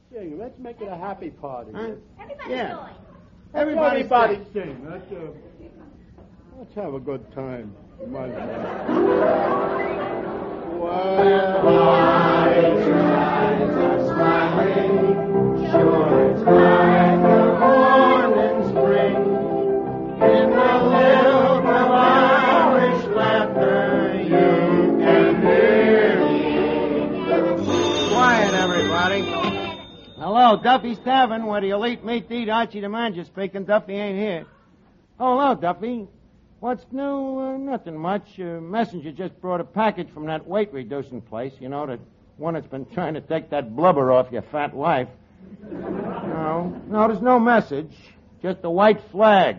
sing. Let's make it a happy party. Huh? Everybody join. Everybody sing. Let's have a good time. Come on. Well, eyes are smiling, sure it's like the morning spring. In the lilt of Irish laughter, you can hear me. Quiet, everybody. Hello, Duffy's Tavern, where the elite meet to eat. Archie the manager speaking. Duffy ain't here. Oh, hello, Duffy. What's new? Nothing much. Messenger just brought a package from that weight-reducing place. You know, the one that's been trying to take that blubber off your fat wife. No, there's no message. Just a white flag.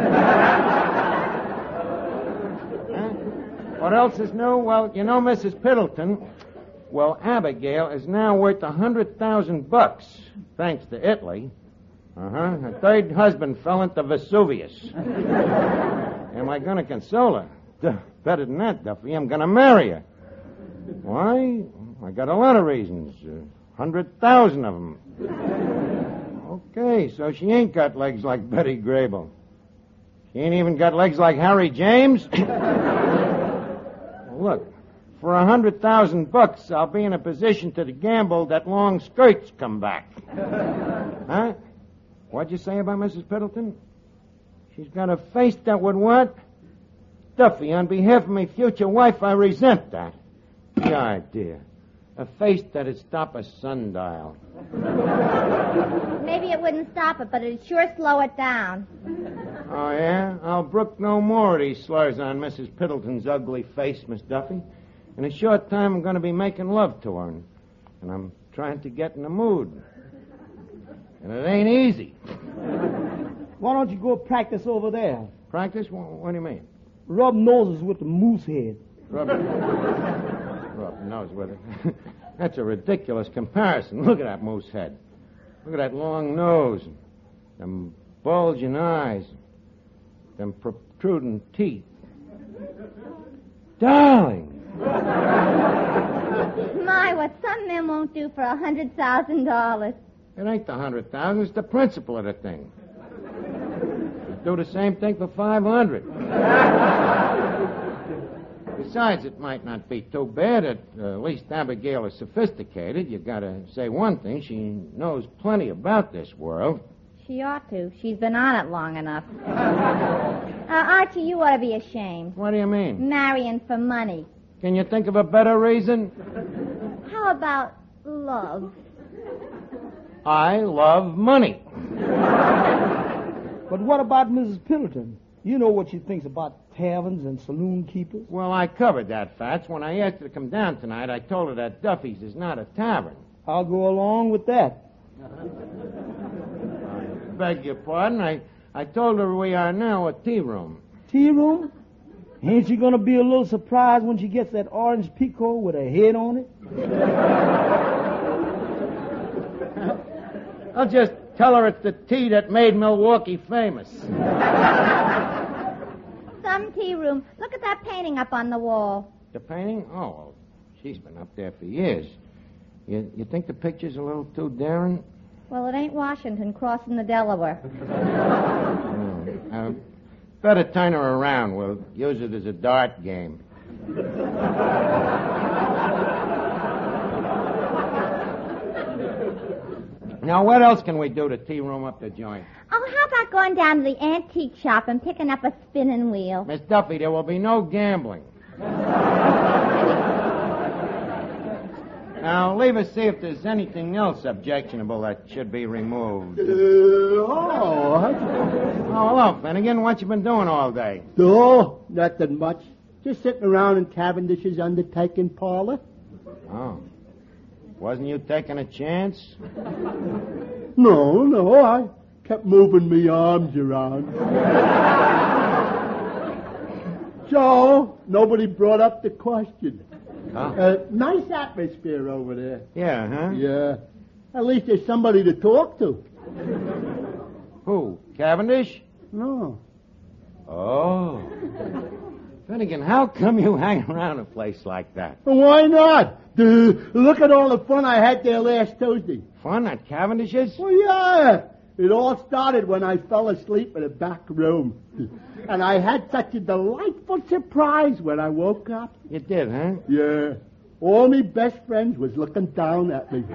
Huh? What else is new? Well, you know Mrs. Piddleton. Well, Abigail is now worth $100,000, thanks to Italy. Her third husband fell into Vesuvius. Am I going to console her? Better than that, Duffy. I'm going to marry her. Why? I got a lot of reasons. 100,000 of them. Okay, so she ain't got legs like Betty Grable. She ain't even got legs like Harry James. Well, look, for $100,000, I'll be in a position to gamble that long skirts come back. Huh? What'd you say about Mrs. Piddleton? She's got a face that would what? Duffy, on behalf of my future wife, I resent that. The idea. A face that'd stop a sundial. Maybe it wouldn't stop it, but it'd sure slow it down. Oh, yeah? I'll brook no more of these slurs on Mrs. Piddleton's ugly face, Miss Duffy. In a short time, I'm going to be making love to her, and I'm trying to get in the mood. And it ain't easy. Why don't you go practice over there? Practice? What do you mean? Rub noses with the moose head. Rub nose with it. That's a ridiculous comparison. Look at that moose head. Look at that long nose. Them bulging eyes. Them protruding teeth. Darling! My, what some men won't do for $100,000. It ain't the 100,000. It's the principle of the thing. You'd do the same thing for 500. Besides, it might not be too bad. At least Abigail is sophisticated. You gotta say one thing. She knows plenty about this world. She ought to. She's been on it long enough. Archie, you ought to be ashamed. What do you mean? Marrying for money. Can you think of a better reason? How about love? I love money. But what about Mrs. Piddleton? You know what she thinks about taverns and saloon keepers. Well, I covered that, Fats. When I asked her to come down tonight, I told her that Duffy's is not a tavern. I'll go along with that. I beg your pardon. I told her we are now a tea room. Tea room? Ain't she going to be a little surprised when she gets that orange Pico with a head on it? I'll just tell her it's the tea that made Milwaukee famous. Some tea room. Look at that painting up on the wall. The painting? Oh, well, she's been up there for years. You think the picture's a little too daring? Well, it ain't Washington crossing the Delaware. Better turn her around. We'll use it as a dart game. Now, what else can we do to tea room up the joint? Oh, how about going down to the antique shop and picking up a spinning wheel? Miss Duffy, there will be no gambling. Now, leave us see if there's anything else objectionable that should be removed. Oh, hello, Finnegan. What you been doing all day? Oh, nothing much. Just sitting around in Cavendish's undertaking parlor. Oh. Wasn't you taking a chance? No, I kept moving me arms around. So, nobody brought up the question. Huh? Nice atmosphere over there. Yeah, huh? Yeah. At least there's somebody to talk to. Who? Cavendish? No. Oh. Finnegan, how come you hang around a place like that? Why not? Look at all the fun I had there last Tuesday. Fun at Cavendish's? Well, yeah. It all started when I fell asleep in the back room. And I had such a delightful surprise when I woke up. You did, huh? Yeah. All my best friends was looking down at me.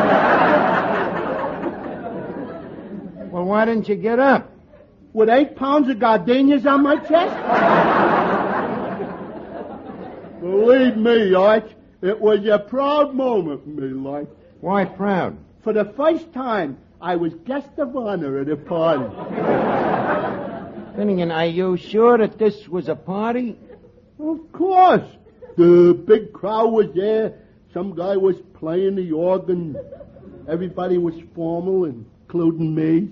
Well, why didn't you get up? With 8 pounds of gardenias on my chest? Believe me, Arch, it was a proud moment in my life. Why proud? For the first time, I was guest of honor at a party. Finnegan, are you sure that this was a party? Of course. The big crowd was there. Some guy was playing the organ. Everybody was formal, including me.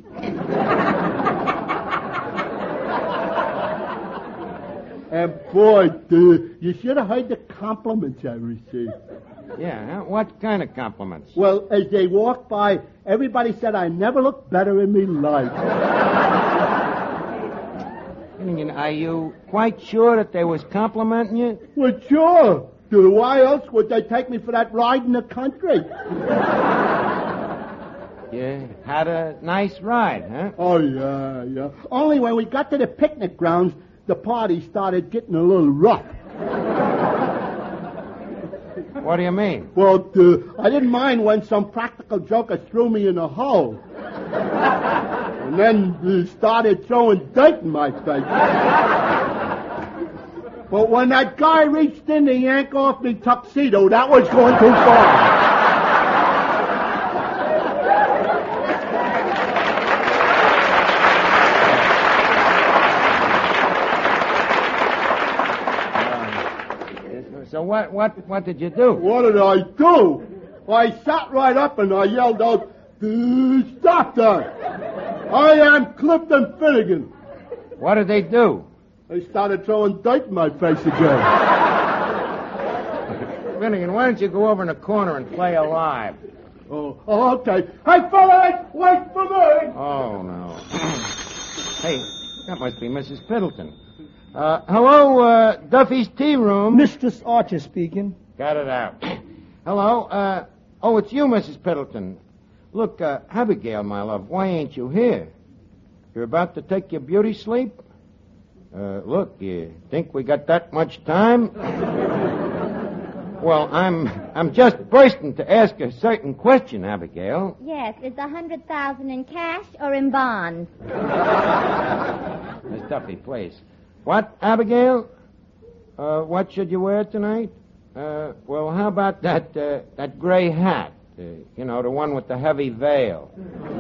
And boy, you should have heard the compliments I received. Yeah, huh? What kind of compliments? Well, as they walked by, everybody said I never looked better in my life. Finnegan, are you quite sure that they was complimenting you? Well, sure. Why else would they take me for that ride in the country? You had a nice ride, huh? Oh, yeah. Only when we got to the picnic grounds, the party started getting a little rough. What do you mean? Well, I didn't mind when some practical joker threw me in a hole. And then started throwing dirt in my face. But when that guy reached in to yank off me tuxedo, that was going too far. So what did you do? What did I do? I sat right up and I yelled out, "Stop that! I am Clifton Finnegan." What did they do? They started throwing dirt in my face again. Finnegan, why don't you go over in the corner and play alive? Oh, okay. Hey, fellas, wait for me! Oh, no. Hey, that must be Mrs. Piddleton. Hello, Duffy's Tea Room. Mistress Archer speaking. Got it out. Hello, it's you, Mrs. Piddleton. Look, Abigail, my love, why ain't you here? You're about to take your beauty sleep? Look, you think we got that much time? Well, I'm just bursting to ask a certain question, Abigail. Yes, is the 100,000 in cash or in bonds? Miss Duffy, please. What, Abigail? What should you wear tonight? Well, how about that gray hat? The one with the heavy veil.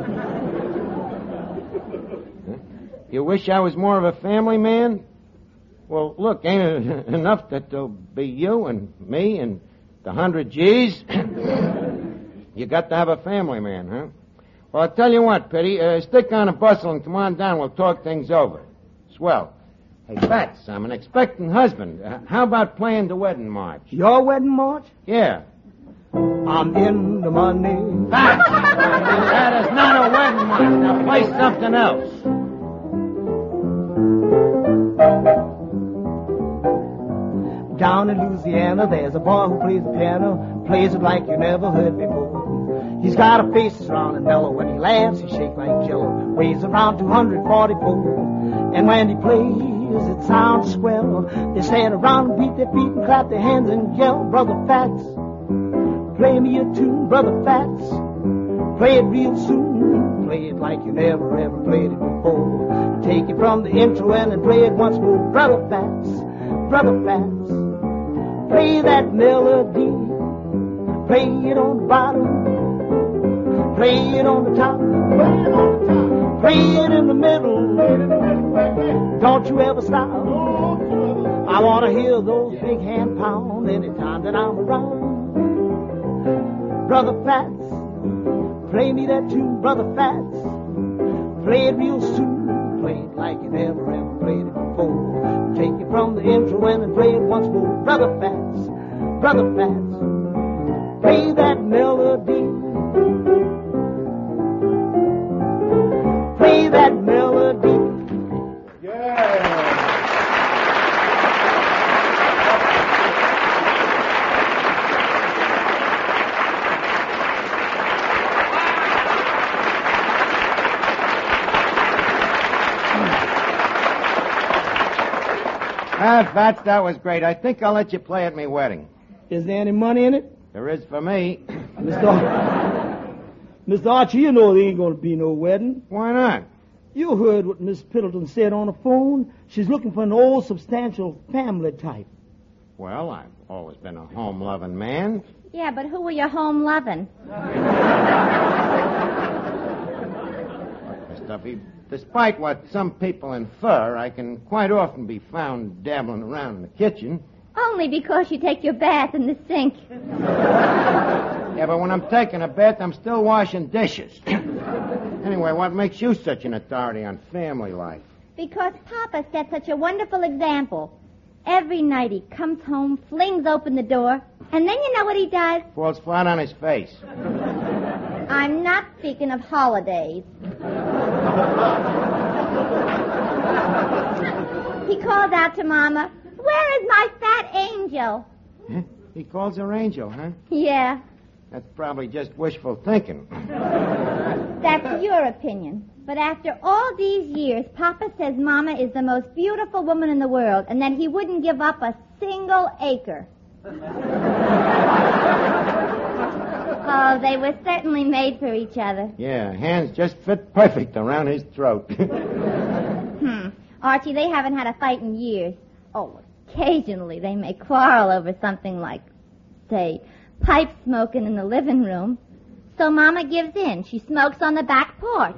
You wish I was more of a family man? Well, look, ain't it enough that there'll be you and me and the 100 G's? You got to have a family man, huh? Well, I'll tell you what, Pitty. Stick on a bustle and come on down. We'll talk things over. Swell. Hey, Bats, I'm an expectant husband. How about playing the wedding march? Your wedding march? Yeah. I'm in the money. Bats! That is not a wedding march. Now play something else. Down in Louisiana, there's a boy who plays the piano, plays it like you never heard before. He's got a face that's round and mellow. When he laughs, he shakes like jello. Weighs around 244. And when he plays, it sounds swell. They stand around and beat their feet and clap their hands and yell, "Brother Fats, play me a tune, Brother Fats. Play it real soon. Play it like you never ever played it before. Take it from the intro and then play it once more, Brother Fats, Brother Fats. Play that melody. Play it on the bottom. Play it on the top. Play it in the middle. Don't you ever stop. I want to hear those big hand pound anytime that I'm around. Brother Fats, play me that tune, Brother Fats. Play it real soon. Play it like you never ever played it before. Take it from the intro and then play it once more. Brother Fats, Brother Fats. Play that melody. Play that melody. Yeah. That was great. I think I'll let you play at my wedding. Is there any money in it? There is for me. Mr. Archie, you know there ain't going to be no wedding. Why not? You heard what Miss Piddleton said on the phone. She's looking for an old, substantial family type. Well, I've always been a home-loving man. Yeah, but who were you home loving? Miss Duffy, despite what some people infer, I can quite often be found dabbling around in the kitchen. Only because you take your bath in the sink. Yeah, but when I'm taking a bath, I'm still washing dishes. Anyway, what makes you such an authority on family life? Because Papa set such a wonderful example. Every night he comes home, flings open the door, and then you know what he does? Falls flat on his face. I'm not speaking of holidays. He calls out to Mama, "Where is my fat angel?" Huh? He calls her Angel, huh? Yeah, That's probably just wishful thinking. that's your opinion. But after all these years, Papa says Mama is the most beautiful woman in the world and that he wouldn't give up a single acre. Oh, they were certainly made for each other. Yeah, hands just fit perfect around his throat. Archie, they haven't had a fight in years. Oh, occasionally they may quarrel over something like, say, pipe smoking in the living room. So Mama gives in. She smokes on the back porch.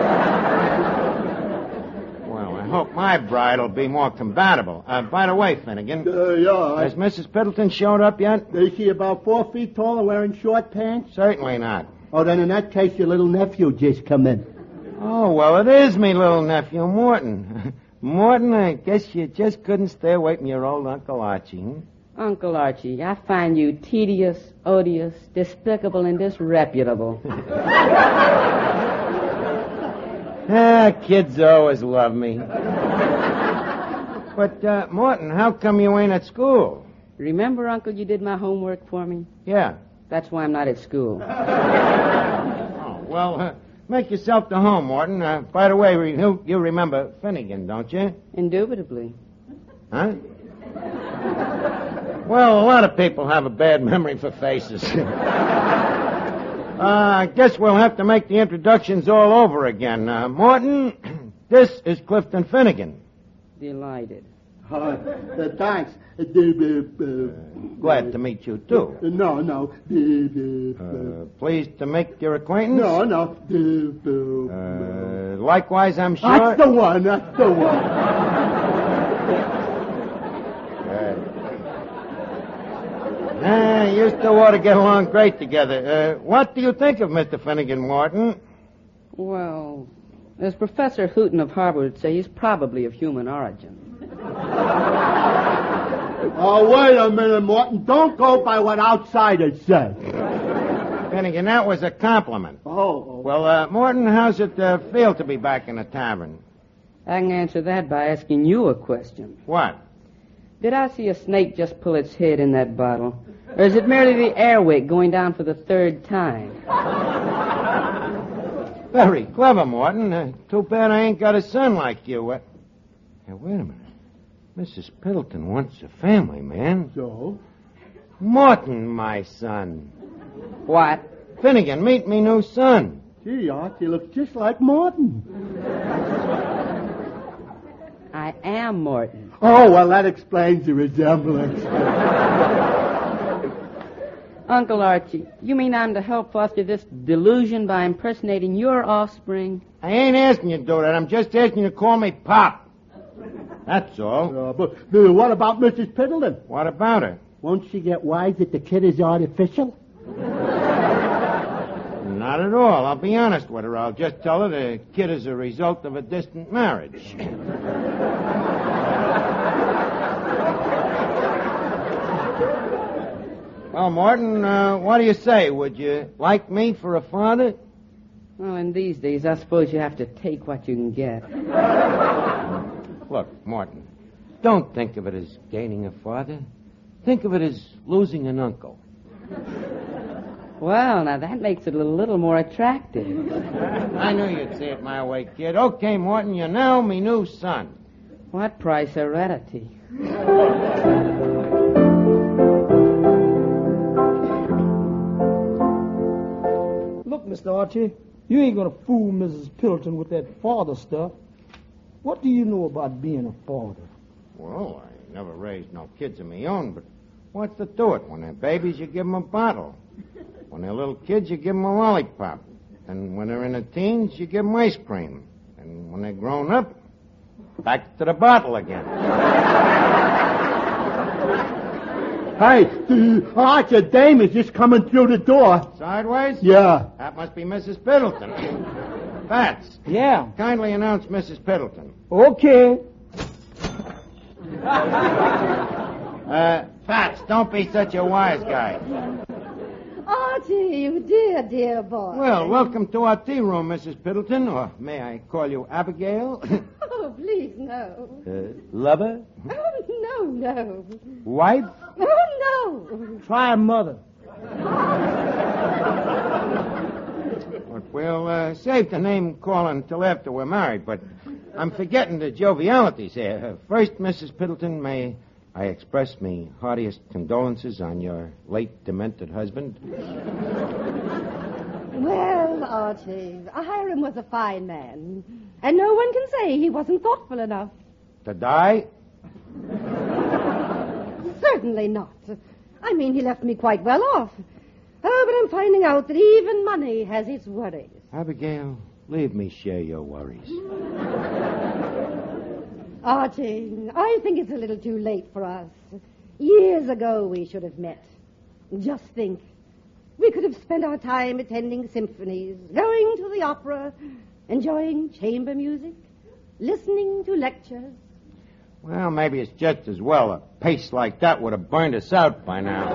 Well, I hope my bride will be more compatible. By the way, Finnegan, Yeah. has Mrs. Piddleton showed up yet? Is she about 4 feet tall and wearing short pants? Certainly not. Oh, then in that case, your little nephew just come in. Oh, well, it is me little nephew, Morton. Morton, I guess you just couldn't stay away from your old Uncle Archie, hmm? Uncle Archie, I find you tedious, odious, despicable, and disreputable. Kids always love me. But, Morton, how come you ain't at school? Remember, Uncle, you did my homework for me? Yeah. That's why I'm not at school. Oh, well, make yourself to home, Morton. By the way, you remember Finnegan, don't you? Indubitably. Huh? Well, a lot of people have a bad memory for faces. I guess we'll have to make the introductions all over again. Morton, this is Clifton Finnegan. Delighted. Thanks. Glad to meet you, too. No. Pleased to make your acquaintance? No. Likewise, I'm sure. That's the one. You two ought to get along great together. What do you think of Mr. Finnegan, Morton? Well, as Professor Hooton of Harvard would say, he's probably of human origin. Oh, wait a minute, Morton. Don't go by what outsiders say. Finnegan, that was a compliment. Oh. Well, Morton, how's it feel to be back in the tavern? I can answer that by asking you a question. What? Did I see a snake just pull its head in that bottle? Or is it merely the airwick going down for the third time? Very clever, Morton. Too bad I ain't got a son like you. Hey, wait a minute. Mrs. Piddleton wants a family, man. So? Morton, my son. What? Finnegan, meet me new son. Gee, Archie looks just like Morton. I am Morton. Oh, well, that explains the resemblance. Uncle Archie, you mean I'm to help foster this delusion by impersonating your offspring? I ain't asking you to do that. I'm just asking you to call me Pop. That's all. But what about Mrs. Piddleton? What about her? Won't she get wise that the kid is artificial? Not at all. I'll be honest with her. I'll just tell her the kid is a result of a distant marriage. Well, Morton, what do you say? Would you like me for a father? Well, in these days, I suppose you have to take what you can get. Look, Morton, don't think of it as gaining a father. Think of it as losing an uncle. Well, now that makes it a little more attractive. I knew you'd say it my way, kid. Okay, Morton, you're now me new son. What price heredity? Look, Mr. Archie, you ain't gonna fool Mrs. Pilton with that father stuff. What do you know about being a father? Well, I never raised no kids of my own, but what's the to it? When they're babies, you give them a bottle. When they're little kids, you give them a lollipop. And when they're in the teens, you give them ice cream. And when they're grown up, back to the bottle again. Hey, Archer, dame is just coming through the door. Sideways? Yeah. That must be Mrs. Piddleton. Fats, Yeah. kindly announce Mrs. Piddleton. Okay. Fats, don't be such a wise guy. Archie, you dear boy. Well, welcome to our tea room, Mrs. Piddleton, or may I call you Abigail? Oh, please, no. Lover? Oh, no. Wife? Oh, no. Try mother. We'll save the name calling till after we're married, but I'm forgetting the jovialities here. First, Mrs. Piddleton, may I express me heartiest condolences on your late demented husband. Well, Archie, Hiram was a fine man, and no one can say he wasn't thoughtful enough. To die? Certainly not. I mean, he left me quite well off. Oh, but I'm finding out that even money has its worries. Abigail, leave me share your worries. Archie, I think it's a little too late for us. Years ago we should have met. Just think. We could have spent our time attending symphonies, going to the opera, enjoying chamber music, listening to lectures. Well, maybe it's just as well. A pace like that would have burned us out by now.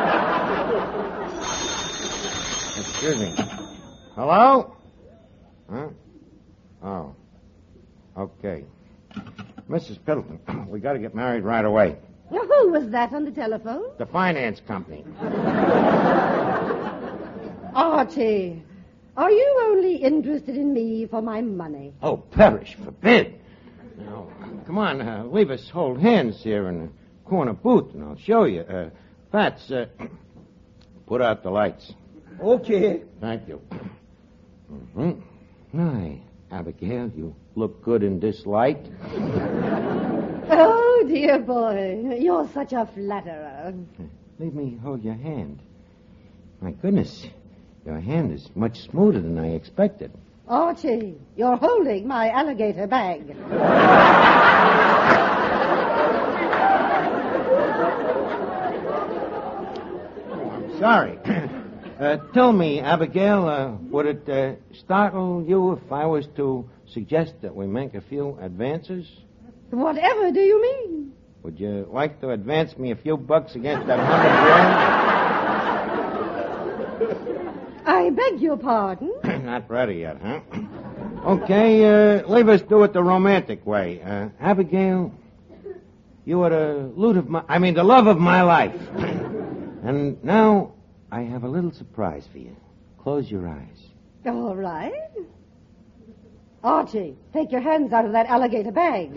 Excuse me. Hello? Huh? Oh. Okay. Mrs. Piddleton, we got to get married right away. Who was that on the telephone? The finance company. Archie, are you only interested in me for my money? Oh, perish forbid. Now, come on, leave us hold hands here in the corner booth, and I'll show you. Fats, put out the lights. Okay. Thank you. Hi, Abigail, you look good in this light. Oh, dear boy, you're such a flatterer. Leave me hold your hand. My goodness, your hand is much smoother than I expected. Archie, you're holding my alligator bag. I'm sorry. Tell me, Abigail, would it startle you if I was to suggest that we make a few advances? Whatever do you mean? Would you like to advance me a few bucks against that $100,000? I beg your pardon? Not ready yet, huh? Okay, leave us do it the romantic way. Abigail, you are the the love of my life. And now I have a little surprise for you. Close your eyes. All right. Archie, take your hands out of that alligator bag.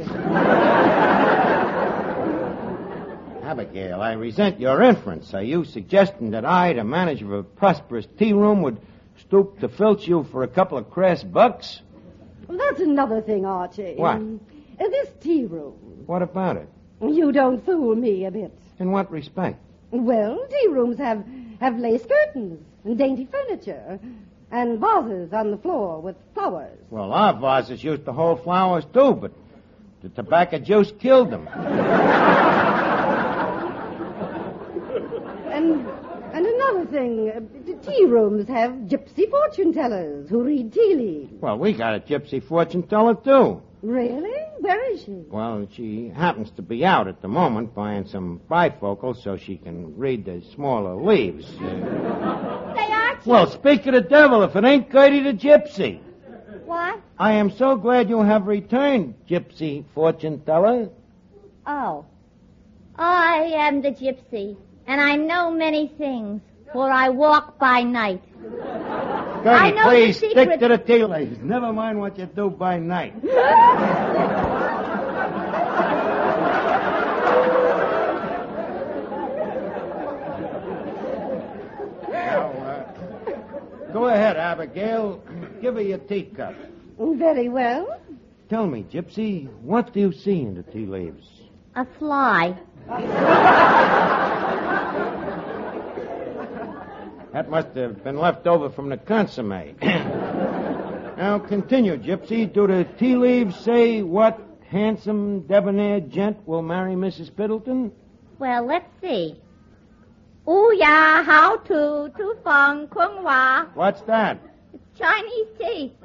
Abigail, I resent your inference. Are you suggesting that I, the manager of a prosperous tea room, would stoop to filch you for a couple of crass bucks? Well, that's another thing, Archie. What? This tea room. What about it? You don't fool me a bit. In what respect? Well, tea rooms have lace curtains and dainty furniture and vases on the floor with flowers. Well, our vases used to hold flowers, too, but the tobacco juice killed them. And another thing, the tea rooms have gypsy fortune tellers who read tea leaves. Well, we got a gypsy fortune teller, too. Really? Where is she? Well, she happens to be out at the moment buying some bifocals so she can read the smaller leaves. Say, Archie. Well, speak of the devil, if it ain't Gertie the gypsy. What? I am so glad you have returned, gypsy fortune teller. Oh. I am the gypsy, and I know many things, for I walk by night. I Gertie, know please the stick secret. to the tea leaves. Never mind what you do by night. Go ahead, Abigail. Give her your teacup. Very well. Tell me, Gypsy, what do you see in the tea leaves? A fly. That must have been left over from the consomme. Now, continue, Gypsy. Do the tea leaves say what handsome, debonair gent will marry Mrs. Piddleton? Well, let's see. Ooh ya, how to feng kung wa. What's that? It's Chinese tea.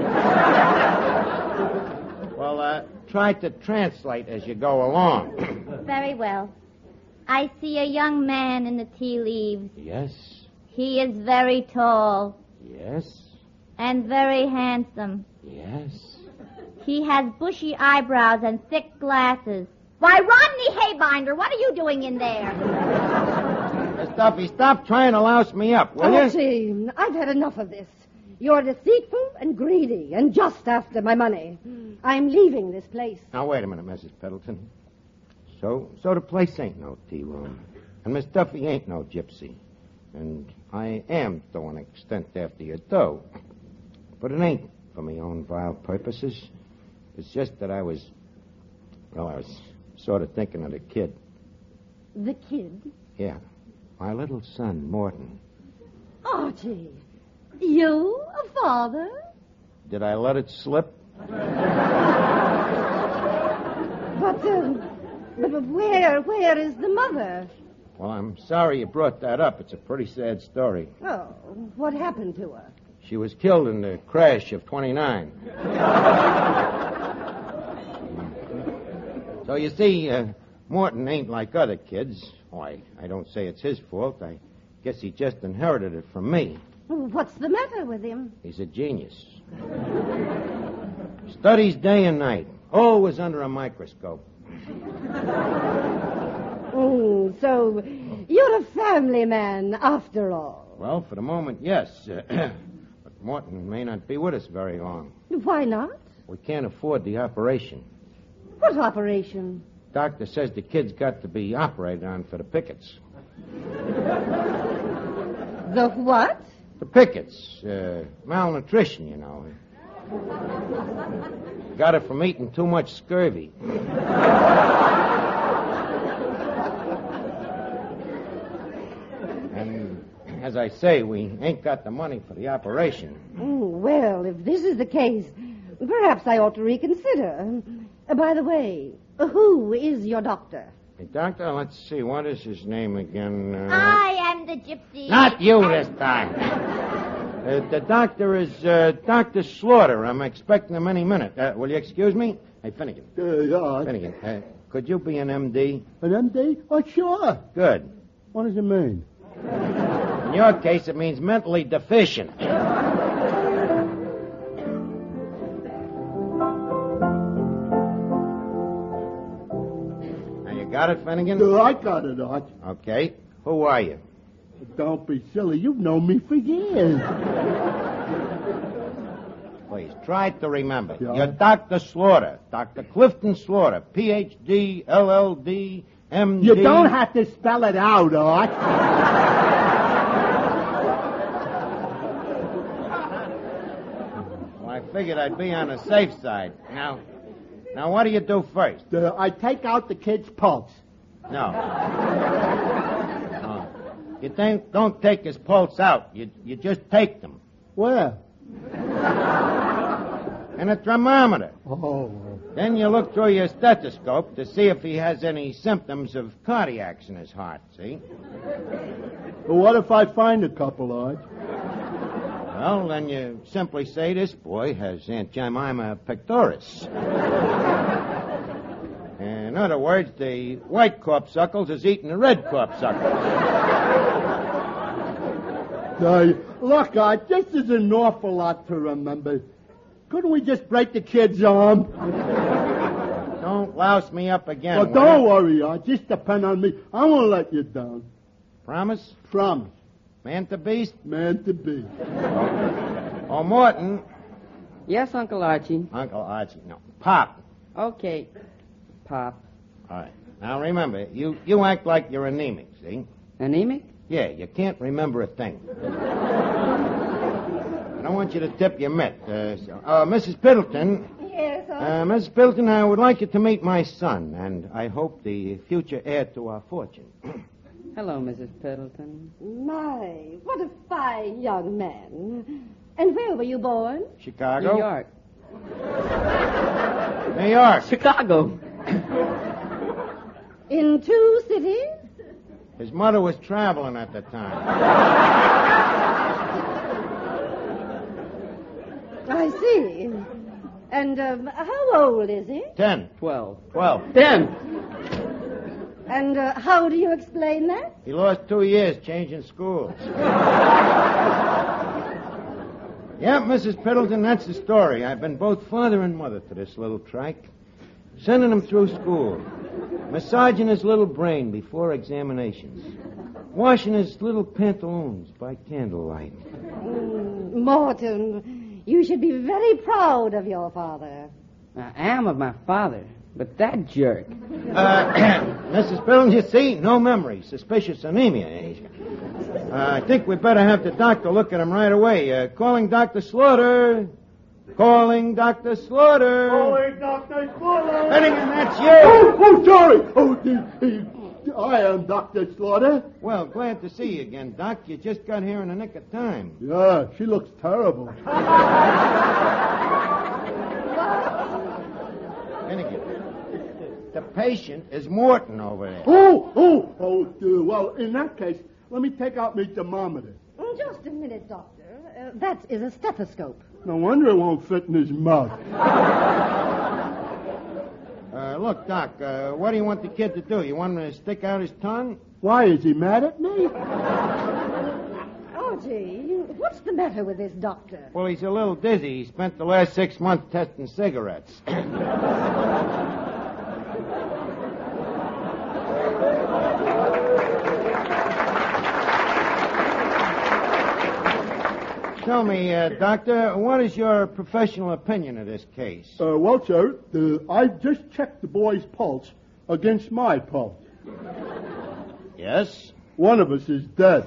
Well, try to translate as you go along. Very well. I see a young man in the tea leaves. Yes, He is very tall yes, and very handsome. yes. He has bushy eyebrows and thick glasses. Why, Rodney Haybinder, what are you doing in there? Miss Duffy, stop trying to louse me up, will you? Archie, I've had enough of this. You're deceitful and greedy and just after my money. I'm leaving this place. Now, wait a minute, Mrs. Piddleton. So the place ain't no tea room. And Miss Duffy ain't no gypsy. And I am to an extent after your dough. But it ain't for me own vile purposes. It's just that I was sort of thinking of the kid. The kid? Yeah, my little son, Morton. Archie, you a father? Did I let it slip? But where is the mother? Well, I'm sorry you brought that up. It's a pretty sad story. Oh, what happened to her? She was killed in the crash of 29. So you see, Morton ain't like other kids. Why, I don't say it's his fault. I guess he just inherited it from me. What's the matter with him? He's a genius. Studies day and night. Always under a microscope. So you're a family man after all. Well, for the moment, yes. But Morton may not be with us very long. Why not? We can't afford the operation. What operation? Doctor says the kid's got to be operated on for the pickets. The what? The pickets. Malnutrition, you know. Got it from eating too much scurvy. And as I say, we ain't got the money for the operation. Well, if this is the case, perhaps I ought to reconsider. By the way, who is your doctor? Hey, Doctor, let's see. What is his name again? I am the gypsy. Not you this time. The doctor is Dr. Slaughter. I'm expecting him any minute. Will you excuse me? Hey, Finnegan. Yeah. Finnegan, could you be an MD? An MD? Oh, sure. Good. What does it mean? In your case, it means mentally deficient. Got it, Finnegan? I got it, Arch. Okay. Who are you? Don't be silly. You've known me for years. Please, try to remember. Yeah. You're Dr. Slaughter. Dr. Clifton Slaughter. Ph.D., LL.D., M.D. You don't have to spell it out, Arch. Well, I figured I'd be on the safe side. Now, what do you do first? I take out the kid's pulse. No. You don't take his pulse out. You just take them. Where? And a thermometer. Oh. Then you look through your stethoscope to see if he has any symptoms of cardiacs in his heart, see? But what if I find a couple, Arch? Well, then you simply say this boy has angina pectoris. In other words, the white corpuscles is eating the red corpuscles. Look, Arch, this is an awful lot to remember. Couldn't we just break the kid's arm? Don't louse me up again. Well, don't worry, Arch. Just depend on me. I won't let you down. Promise? Promise. Man to beast? Man to be. Oh, Morton. Yes, Uncle Archie. Uncle Archie. No, Pop. Okay, Pop. All right. Now, remember, you act like you're anemic, see? Anemic? Yeah, you can't remember a thing. don't want you to tip your mitt. Mrs. Piddleton. Yes, Mrs. Piddleton, I would like you to meet my son, and I hope the future heir to our fortune. Hello, Mrs. Piddleton. My, what a fine young man. And where were you born? Chicago? New York. New York. Chicago. In 2 cities? His mother was traveling at the time. I see. And how old is he? 10. 12. 12. 10. And how do you explain that? He lost 2 years changing schools. Yeah, Mrs. Piddleton, that's the story. I've been both father and mother to this little trike. Sending him through school. Massaging his little brain before examinations. Washing his little pantaloons by candlelight. Morton, you should be very proud of your father. I am of my father, but that jerk. Mrs. Piddleton, you see, no memory. Suspicious anemia. I think we better have the doctor look at him right away. Calling Dr. Slaughter. Calling Dr. Slaughter. Calling Dr. Slaughter. Finnegan, that's you. Oh, sorry. I am Dr. Slaughter. Well, glad to see you again, Doc. You just got here in the nick of time. Yeah, she looks terrible. Finnegan, the patient is Morton over there. Well, in that case, let me take out my thermometer. Just a minute, Doctor. That is a stethoscope. No wonder it won't fit in his mouth. Look, Doc, what do you want the kid to do? You want him to stick out his tongue? Why, is he mad at me? Archie, what's the matter with this doctor? Well, he's a little dizzy. He spent the last 6 months testing cigarettes. Tell me, Doctor, what is your professional opinion of this case? Well, sir, I just checked the boy's pulse against my pulse. Yes? One of us is dead.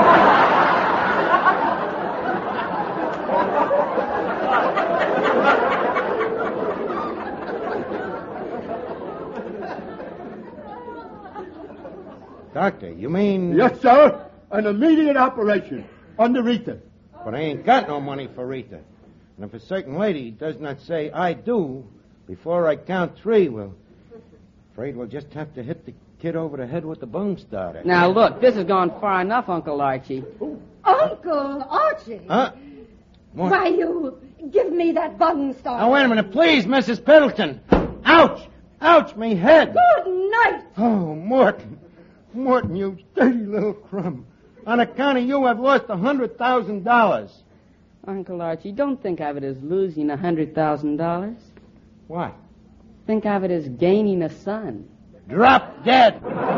Doctor, you mean... Yes, sir. An immediate operation under Rita. But I ain't got no money for Rita. And if a certain lady does not say, I do, before I count 3, well, afraid we'll just have to hit the kid over the head with the bone starter. Now, look, this has gone far enough, Uncle Archie. Uncle Archie? Huh? What? Why, you give me that bung starter. Now, wait a minute, please, Mrs. Piddleton. Ouch! Ouch, me head! Good night. Oh, Morton. Morton, you dirty little crumb. On account of you, I've lost $100,000. Uncle Archie, don't think of it as losing $100,000. Why? Think of it as gaining a son. Drop dead.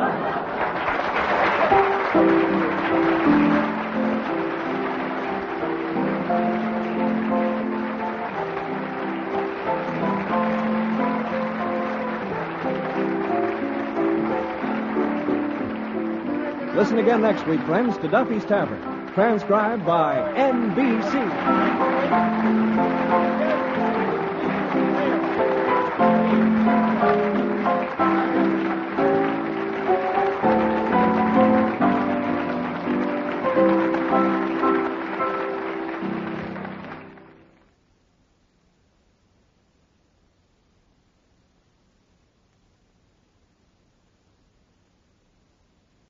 Listen again next week, friends, to Duffy's Tavern, transcribed by NBC.